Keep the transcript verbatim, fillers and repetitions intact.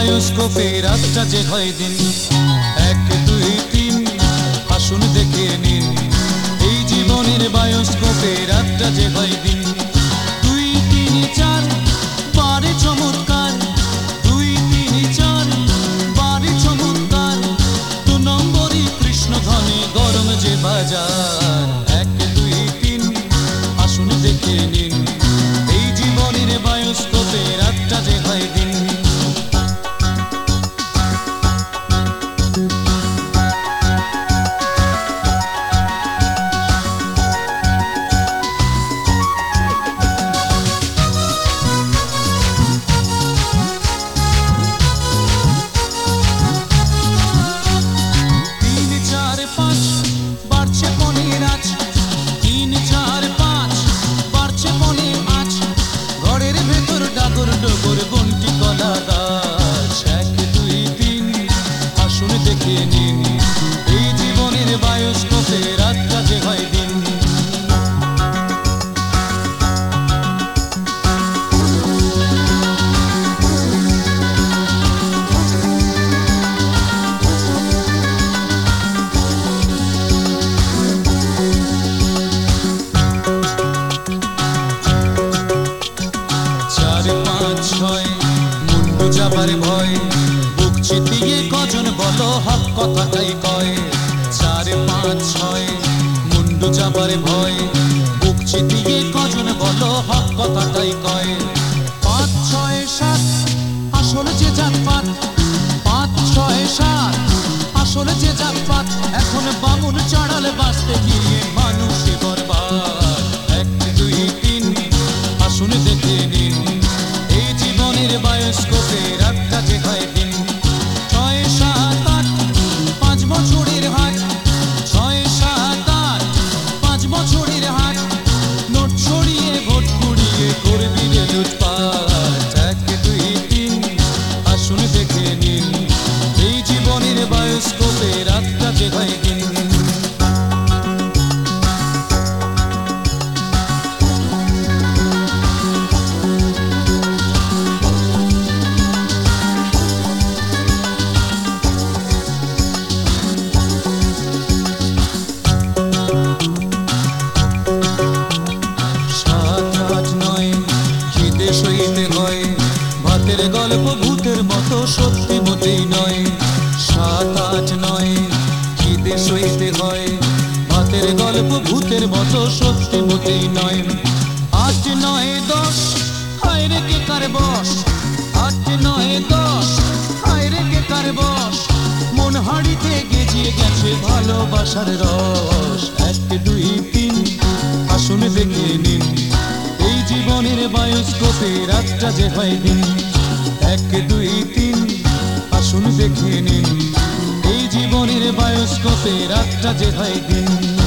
বায়োস্কোপে রাতটা যে হয় দিন। এক দুই তিন আসুন দেখে নিন, এই জীবনের বায়োস্কোপে রাতটা যে হয় দিন। দুই তিন চার বারে চমৎকার, দুই তিন চার বারে চমৎকার, দু নম্বরই কৃষ্ণধনে গরম যে বাজার। এক দুই তিন আসুন দেখে নিন, এই জীবনের বায়োস্কোপে রাতটা যে হয় দিন। এই জীবনের বায়োস্কোপে রাতটা যে হয় দিন। চার পাঁচ ছয় মুন্ডু যাবার ভয়, বুক চিতিয়ে কজন বলো হক কথাটাই কয়। চার পাঁচ ছয় মুন্ডু যাবার ভয়, বুক চিতিয়ে কজন বলো হক কথাটাই কয়। পাঁচ ছয় সাত আসলে যে জাতপাত, পাঁচ ছয় সাত আসলে যে জাতপাত, এখন বামুন চাড়ালে বাঁচতে গিয়ে মানুষে বরবাদ। এক দুই তিন আসুন দেখে নিন, এই জীবনের বায়োস্কোপে রাতটা যে হয় দিন। ছয় সাত আট পাঁচ বছরের হাট, ছয় সাত আট পাঁচ বছরের হাট, নোট ছড়িয়ে ভোট কুড়িয়ে করবি রে লুটপাট। এক দুই তিন আসুন দেখে নিন, এই জীবনের বায়োস্কোপে রাতটা যে হয় দিন। ভাতের গল্প ভূতের মতো সত্যি মোটেই নয়। সাত আট নয় খিদে সইতে হয়, ভাতের গল্প ভূতের মতো সত্যি মোটেই নয়। আট নয় দশ হায় রে কে কার বস, আট নয় দশ হায় রে কে কার বস, মন হাড়িতে গেজিয়ে গেছে ভালোবাসার রস। এক দুই তিন আসুন দেখে নিন, এই জীবনের বায়োস্কোপে রাতটা যে হয় দিন। এক দুই তিন আসুন দেখে নিন, এই জীবনের বায়োস্কোপে রাতটা যে হয় দিন।